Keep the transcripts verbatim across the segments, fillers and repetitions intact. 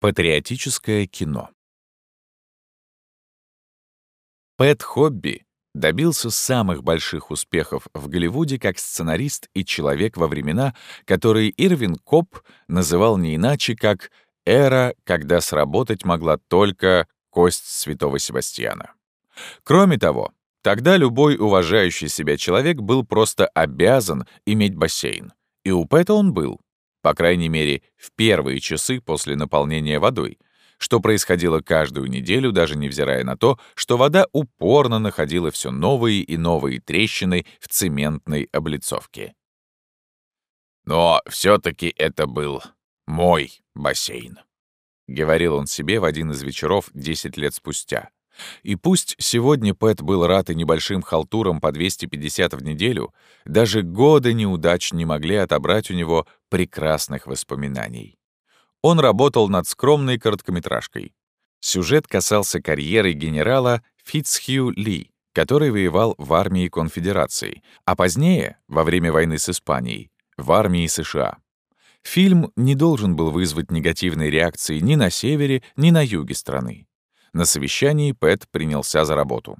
Патриотическое кино. Пэт Хобби добился самых больших успехов в Голливуде как сценарист и человек во времена, которые Ирвин Копп называл не иначе, как «эра, когда сработать могла только кость святого Себастьяна». Кроме того, тогда любой уважающий себя человек был просто обязан иметь бассейн. И у Пэта он был, по крайней мере, в первые часы после наполнения водой, что происходило каждую неделю, даже невзирая на то, что вода упорно находила все новые и новые трещины в цементной облицовке. «Но все-таки это был мой бассейн», — говорил он себе в один из вечеров десять лет спустя. И пусть сегодня Пэт был рад и небольшим халтурам по двести пятьдесят в неделю, даже годы неудач не могли отобрать у него прекрасных воспоминаний. Он работал над скромной короткометражкой. Сюжет касался карьеры генерала Фитцхью Ли, который воевал в армии Конфедерации, а позднее, во время войны с Испанией, в армии США. Фильм не должен был вызвать негативной реакции ни на севере, ни на юге страны. На совещании Пэт принялся за работу.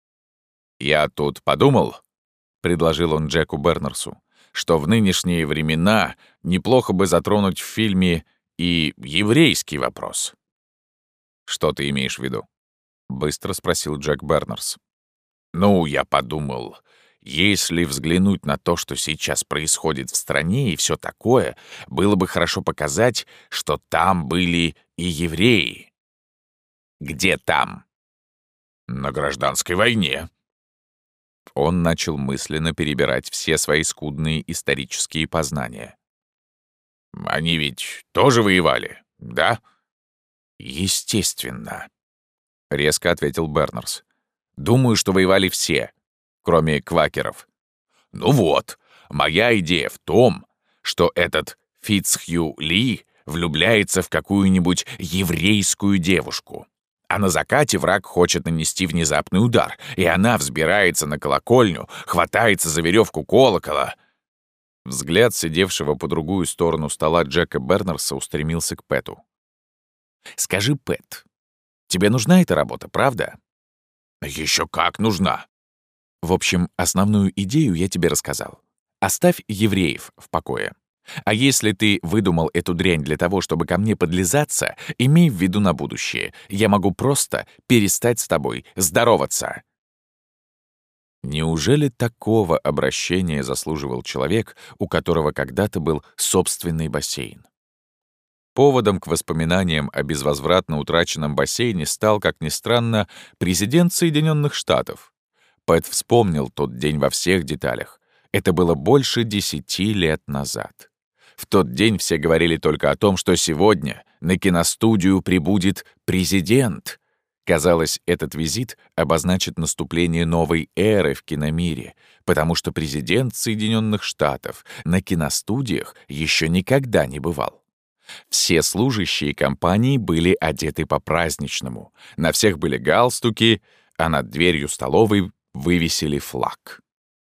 «Я тут подумал», — предложил он Джеку Бернерсу, «что в нынешние времена неплохо бы затронуть в фильме и еврейский вопрос». «Что ты имеешь в виду?» — быстро спросил Джек Бернерс. «Ну, я подумал, если взглянуть на то, что сейчас происходит в стране и все такое, было бы хорошо показать, что там были и евреи». «Где там?» «На гражданской войне». Он начал мысленно перебирать все свои скудные исторические познания. «Они ведь тоже воевали, да?» «Естественно», — резко ответил Бернерс. «Думаю, что воевали все, кроме квакеров». «Ну вот, моя идея в том, что этот Фитцхью Ли влюбляется в какую-нибудь еврейскую девушку. А на закате враг хочет нанести внезапный удар, и она взбирается на колокольню, хватается за веревку колокола». Взгляд сидевшего по другую сторону стола Джека Бернерса устремился к Пэту. «Скажи, Пэт, тебе нужна эта работа, правда?» «Еще как нужна!» «В общем, основную идею я тебе рассказал. Оставь евреев в покое. А если ты выдумал эту дрянь для того, чтобы ко мне подлизаться, имей в виду на будущее. Я могу просто перестать с тобой здороваться». Неужели такого обращения заслуживал человек, у которого когда-то был собственный бассейн? Поводом к воспоминаниям о безвозвратно утраченном бассейне стал, как ни странно, президент Соединенных Штатов. Пэт вспомнил тот день во всех деталях. Это было больше десяти лет назад. В тот день все говорили только о том, что сегодня на киностудию прибудет президент. Казалось, этот визит обозначит наступление новой эры в киномире, потому что президент Соединенных Штатов на киностудиях еще никогда не бывал. Все служащие компании были одеты по-праздничному, на всех были галстуки, а над дверью столовой вывесили флаг.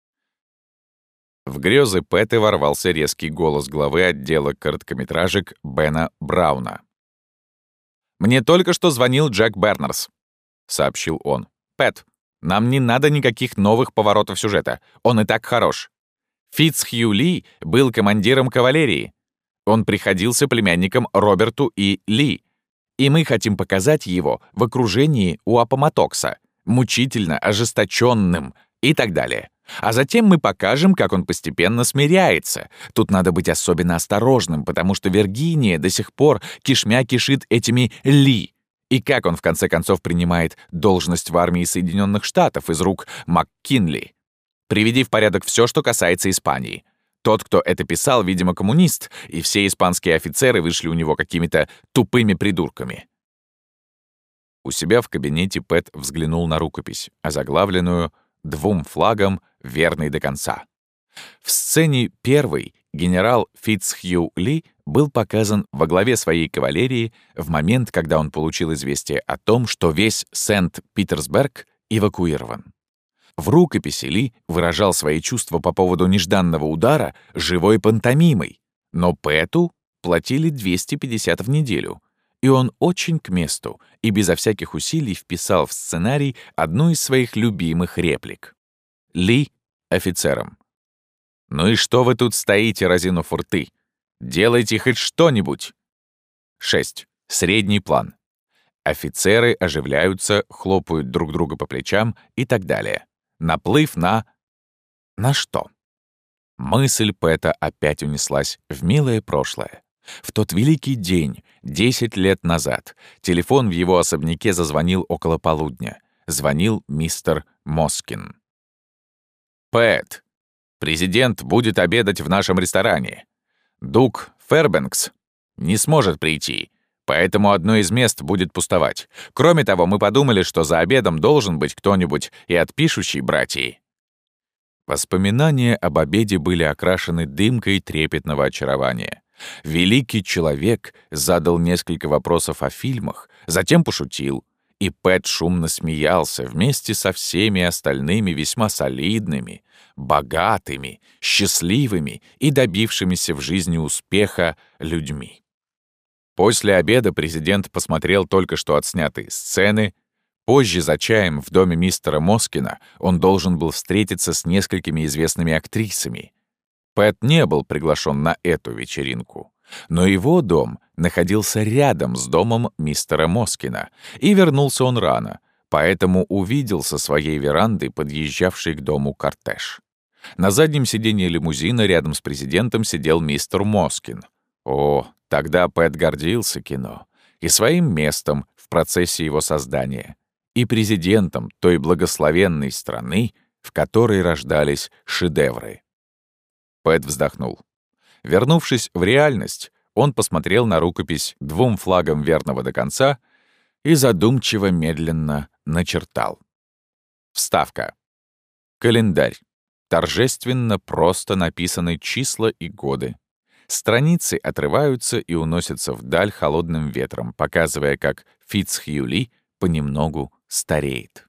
В грезы Пэта ворвался резкий голос главы отдела короткометражек Бена Брауна. «Мне только что звонил Джек Бернерс», — сообщил он. «Пэт, нам не надо никаких новых поворотов сюжета. Он и так хорош. Фитцхью Ли был командиром кавалерии. Он приходился племянником Роберту и Ли. И мы хотим показать его в окружении у Апоматокса, мучительно ожесточенным и так далее. А затем мы покажем, как он постепенно смиряется. Тут надо быть особенно осторожным, потому что Виргиния до сих пор кишмя кишит этими Ли. И как он в конце концов принимает должность в армии Соединенных Штатов из рук МакКинли. Приведи в порядок все, что касается Испании. Тот, кто это писал, видимо, коммунист, и все испанские офицеры вышли у него какими-то тупыми придурками». У себя в кабинете Пэт взглянул на рукопись, озаглавленную «Двум флагам, верный до конца». В сцене первой генерал Фитцхью Ли был показан во главе своей кавалерии в момент, когда он получил известие о том, что весь Сент-Питерсберг эвакуирован. В рукописи Ли выражал свои чувства по поводу нежданного удара живой пантомимой, но Пэту платили двести пятьдесят в неделю, и он очень к месту и безо всяких усилий вписал в сценарий одну из своих любимых реплик. Ли офицером. «Ну и что вы тут стоите, разинув рты? Делайте хоть что-нибудь!» шесть. Средний план. Офицеры оживляются, хлопают друг друга по плечам и так далее. Наплыв на... На что? Мысль Пэта опять унеслась в милое прошлое. В тот великий день, десять лет назад, телефон в его особняке зазвонил около полудня. Звонил мистер Москин. «Пэт, президент будет обедать в нашем ресторане. Дук Фэрбэнкс не сможет прийти, поэтому одно из мест будет пустовать. Кроме того, мы подумали, что за обедом должен быть кто-нибудь и от пишущей братьи». Воспоминания об обеде были окрашены дымкой трепетного очарования. Великий человек задал несколько вопросов о фильмах, затем пошутил, и Пэт шумно смеялся вместе со всеми остальными весьма солидными, богатыми, счастливыми и добившимися в жизни успеха людьми. После обеда президент посмотрел только что отснятые сцены. Позже за чаем в доме мистера Москина он должен был встретиться с несколькими известными актрисами. Пэт не был приглашен на эту вечеринку, но его дом находился рядом с домом мистера Москина, и вернулся он рано, поэтому увидел со своей веранды подъезжавший к дому кортеж. На заднем сиденье лимузина рядом с президентом сидел мистер Москин. О, тогда Пэт гордился кино и своим местом в процессе его создания, и президентом той благословенной страны, в которой рождались шедевры. Пэт вздохнул. Вернувшись в реальность, он посмотрел на рукопись двум флагам верного до конца и задумчиво медленно начертал. Вставка. Календарь. Торжественно просто написаны числа и годы. Страницы отрываются и уносятся вдаль холодным ветром, показывая, как Фицхью Ли понемногу стареет.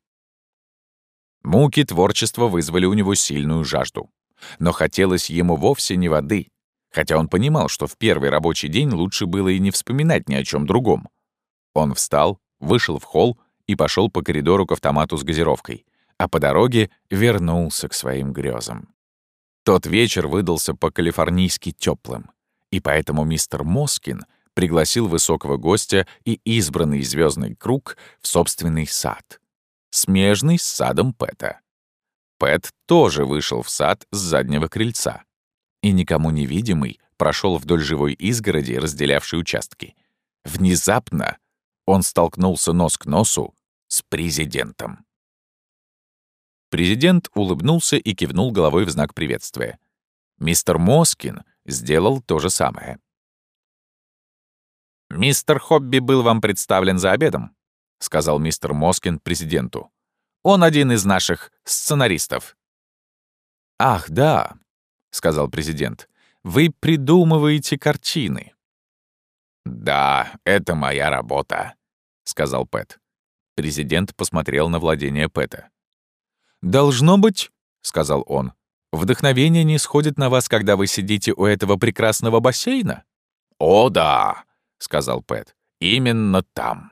Муки творчества вызвали у него сильную жажду. Но хотелось ему вовсе не воды, хотя он понимал, что в первый рабочий день лучше было и не вспоминать ни о чем другом. Он встал, вышел в холл и пошел по коридору к автомату с газировкой, а по дороге вернулся к своим грезам. Тот вечер выдался по-калифорнийски теплым, и поэтому мистер Москин пригласил высокого гостя и избранный звездный круг в собственный сад, смежный с садом Пэта. Пэт тоже вышел в сад с заднего крыльца и, никому невидимый, прошел вдоль живой изгороди, разделявшей участки. Внезапно он столкнулся нос к носу с президентом. Президент улыбнулся и кивнул головой в знак приветствия. Мистер Москин сделал то же самое. «Мистер Хобби был вам представлен за обедом», — сказал мистер Москин президенту. «Он один из наших сценаристов». «Ах, да», — сказал президент, — «вы придумываете картины». «Да, это моя работа», — сказал Пэт. Президент посмотрел на владение Пэта. «Должно быть», — сказал он, — «вдохновение не сходит на вас, когда вы сидите у этого прекрасного бассейна?» «О, да», — сказал Пэт, — «именно там».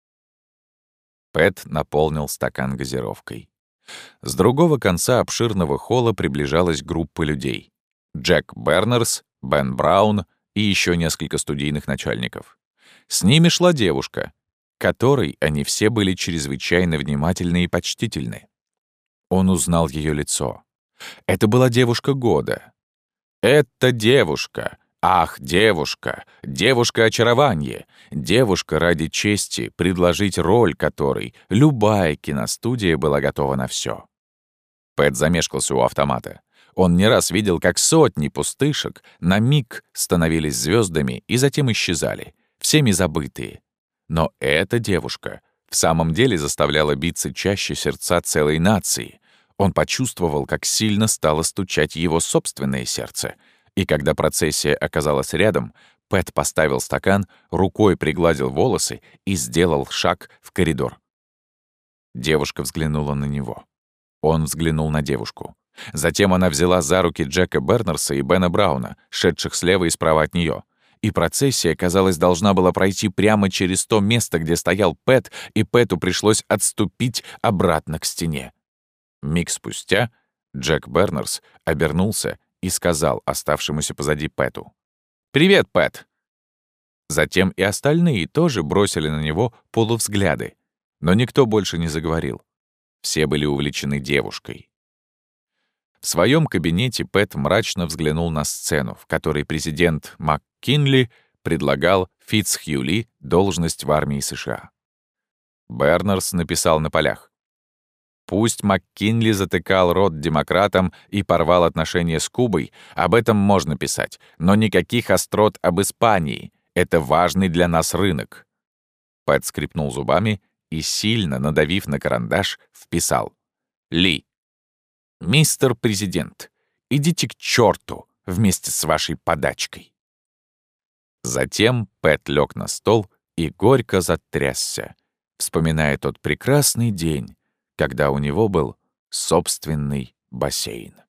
Пэт наполнил стакан газировкой. С другого конца обширного холла приближалась группа людей. Джек Бернерс, Бен Браун и еще несколько студийных начальников. С ними шла девушка, которой они все были чрезвычайно внимательны и почтительны. Он узнал ее лицо. Это была девушка года. «Это девушка! Ах, девушка! Девушка-очарование! Девушка ради чести, предложить роль которой любая киностудия была готова на все». Пэт замешкался у автомата. Он не раз видел, как сотни пустышек на миг становились звездами и затем исчезали, всеми забытые. Но эта девушка в самом деле заставляла биться чаще сердца целой нации. Он почувствовал, как сильно стало стучать его собственное сердце. И когда процессия оказалась рядом, Пэт поставил стакан, рукой пригладил волосы и сделал шаг в коридор. Девушка взглянула на него. Он взглянул на девушку. Затем она взяла за руки Джека Бернерса и Бена Брауна, шедших слева и справа от нее, и процессия, казалось, должна была пройти прямо через то место, где стоял Пэт, и Пэту пришлось отступить обратно к стене. Миг спустя Джек Бернерс обернулся и сказал оставшемуся позади Пэту: «Привет, Пэт!» Затем и остальные тоже бросили на него полувзгляды, но никто больше не заговорил. Все были увлечены девушкой. В своем кабинете Пэт мрачно взглянул на сцену, в которой президент МакКинли предлагал Фитцхьюли должность в армии США. Бернерс написал на полях: «Пусть МакКинли затыкал рот демократам и порвал отношения с Кубой, об этом можно писать, но никаких острот об Испании. Это важный для нас рынок». Пэт скрипнул зубами и, сильно надавив на карандаш, вписал: «Ли, мистер президент, идите к черту вместе с вашей подачкой». Затем Пэт лег на стол и горько затрясся, вспоминая тот прекрасный день, когда у него был собственный бассейн.